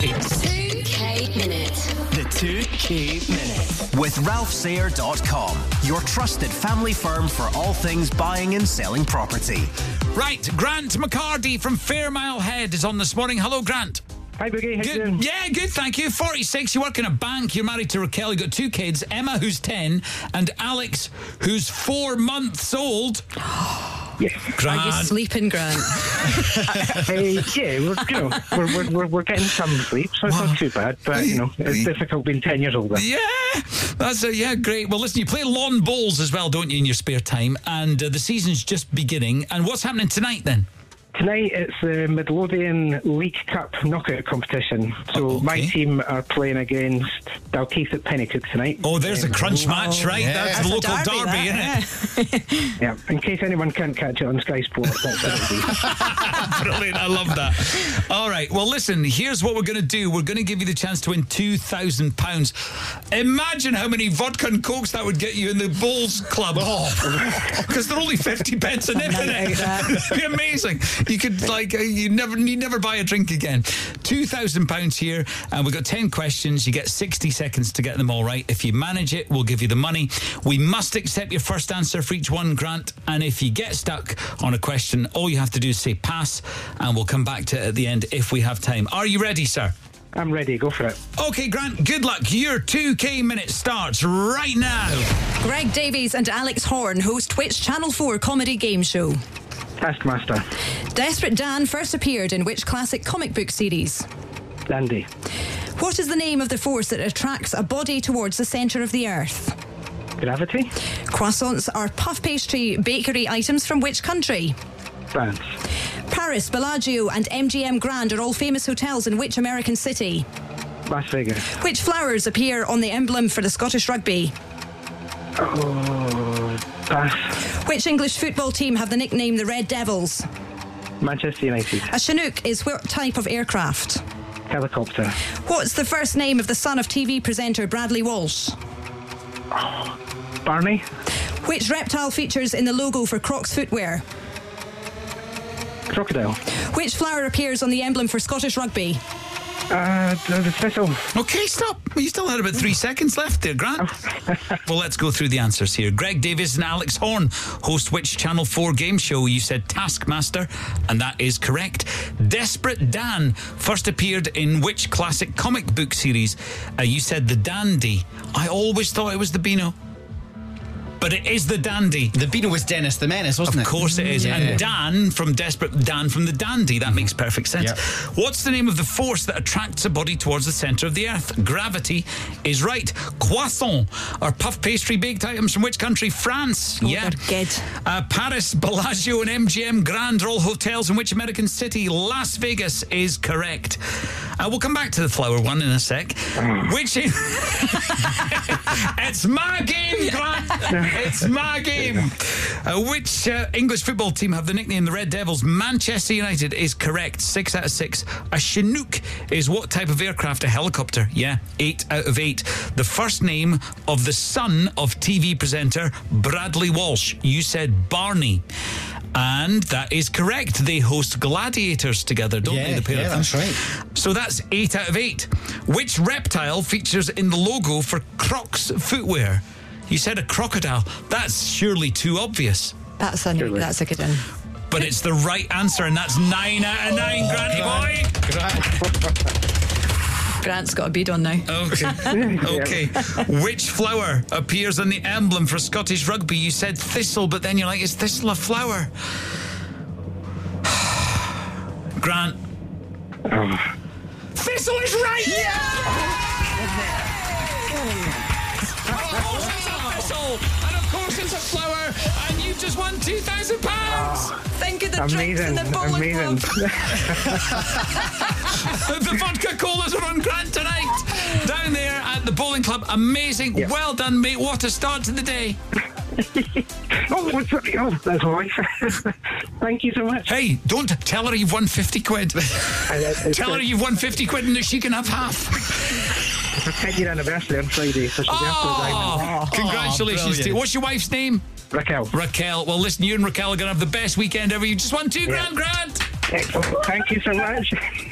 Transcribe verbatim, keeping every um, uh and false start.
It's two K Minute. the two K Minute with Ralph Sayer dot com, your trusted family firm for all things buying and selling property. Right, Grant McCarty from Fairmile Head is on this morning. Hello, Grant. Hi, Boogie. How you Good. doing? Yeah, good, thank you. forty-six, you work in a bank, you're married to Raquel, you've got two kids, Emma, who's ten, and Alex, who's four months old. Yes. Grant. Are you sleeping, Grant? uh, yeah, we're, you know, we're, we're, we're, we're getting some sleep, so it's not too bad. But, you know, it's difficult being ten years older. Yeah, that's it. Yeah, great. Well, listen, you play lawn bowls as well, don't you, in your spare time? And uh, the season's just beginning. And what's happening tonight then? Tonight it's the Midlothian League Cup knockout competition. So Oh, okay. my team are playing against Dalkeith at Pennycook tonight. Oh, there's a crunch match, right? yeah. That's, That's the a local derby, derby, isn't that, it? Yeah, in case anyone can't catch it on Sky Sports, that's what it'll be. Brilliant, I love that. All right, well, listen, here's what we're going to do. We're going to give you the chance to win two thousand pounds. Imagine how many vodka and cokes that would get you in the Bowls Club. Because they're only fifty pence a nip, isn't it? It'd be amazing. You could, like, uh, you never you never buy a drink again. two thousand pounds here, and we've got ten questions. You get sixty seconds to get them all right. If you manage it, we'll give you the money. We must accept your first answer for each one, Grant, and if you get stuck on a question, all you have to do is say pass, and we'll come back to it at the end if we have time. Are you ready, sir? I'm ready, go for it. Okay, Grant, good luck. Your two K minute starts right now. Greg Davies and Alex Horn host which Channel four comedy game show? Taskmaster, Desperate Dan first appeared in which classic comic book series? Dandy, What is the name of the force that attracts a body towards the centre of the earth? Gravity, Croissants are puff pastry bakery items from which country? France, Paris, Bellagio and M G M Grand are all famous hotels in which American city? Las Vegas, Which flowers appear on the emblem for the Scottish Rugby? oh, pass, Which English football team have the nickname the Red Devils? Manchester United, A Chinook is what type of aircraft? helicopter, What's the first name of the son of T V presenter Bradley Walsh? Barney, Which reptile features in the logo for Crocs footwear? Crocodile, Which flower appears on the emblem for Scottish Rugby? uh, the, the thistle, Okay, stop. You still had about three seconds left there, Grant. Well, let's go through the answers here. Greg Davies and Alex Horn host which Channel four game show? You said Taskmaster, and that is correct. Desperate Dan first appeared in which classic comic book series? Uh, you said The Dandy. I always thought it was the Beano. But it is the Dandy. The Beano was Dennis the Menace, wasn't it? Of course it is. Yeah. And Dan from Desperate Dan from the Dandy. That makes perfect sense. Yep. What's the name of the force that attracts a body towards the centre of the earth? Gravity is right. Croissant are puff pastry baked items from which country? France. yeah. they're good. Uh, Paris, Bellagio and M G M Grand are all hotels in which American city? Las Vegas is correct. Uh, we'll come back to the flower one in a sec. Which is... It's my game, Grant. It's my game. Uh, which uh, English football team have the nickname the Red Devils? Manchester United is correct. Six out of six. A Chinook is what type of aircraft? A helicopter. Yeah, eight out of eight. The first name of the son of T V presenter Bradley Walsh. You said Barney. And that is correct. They host Gladiators together, don't Yeah, they? The pair yeah, of them? that's right. So that's eight out of eight. Which reptile features in the logo for Crocs footwear? You said a crocodile. That's surely too obvious. That's a that's a good one. But it's the right answer, and that's nine out of nine, Granny boy. Grant's got a bead on now. Okay. Okay. Which flower appears on the emblem for Scottish Rugby? You said thistle, but then you're like, is thistle a flower? Grant. oh, Thistle is right! Yeah! Of course it's a thistle, and of course it's a flower, and you've just won two thousand pounds! Think of the drinks in amazing, the bowling amazing. club. The vodka colas are on Grant tonight, down there at the bowling club. Amazing. Yeah. Well done, mate. What a start to the day. oh, what's that? Oh, that's all right. Thank you so much. Hey, don't tell her you've won fifty quid. Tell her you've won fifty quid and that she can have half. It's her ten-year anniversary on Friday, so she'll be after the diamond. Oh, congratulations to you. What's your wife's name? Raquel. Raquel. Well, listen, you and Raquel are going to have the best weekend ever. You just won two grand, Grant. Excellent. Thank you so much.